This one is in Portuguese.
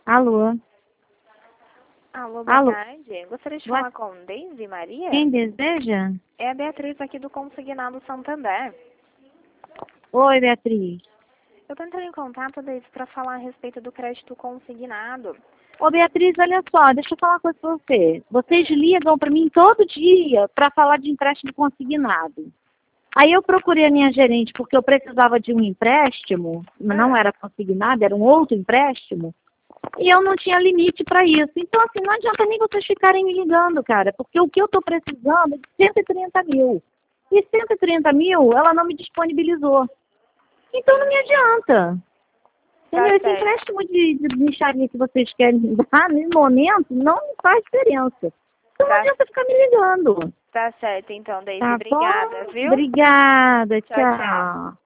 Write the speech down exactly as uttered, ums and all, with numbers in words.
Alô? Alô, boa Alô? tarde. Gostaria de Boa... falar com Deise Maria? Quem deseja? É a Beatriz aqui do Consignado Santander. Oi, Beatriz. Eu tô entrando em contato, Deise, para falar a respeito do crédito consignado. Ô, Beatriz, olha só, deixa eu falar uma coisa pra você. Vocês ligam pra mim todo dia pra falar de empréstimo consignado. Aí eu procurei a minha gerente porque eu precisava de um empréstimo, mas não Ah, era consignado, era um outro empréstimo. E eu não tinha limite para isso. Então, assim, não adianta nem vocês ficarem me ligando, cara, porque o que eu estou precisando é de cento e trinta mil. E cento e trinta mil, ela não me disponibilizou. Então, não me adianta. tá Entendeu? Esse certo. empréstimo de, de mixaria que vocês querem me dar, no momento, não faz diferença. Então, não Tá, adianta ficar me ligando. tá certo, então, Deise. Tá bom? Obrigada, viu? Obrigada. Tchau, tchau. Tchau.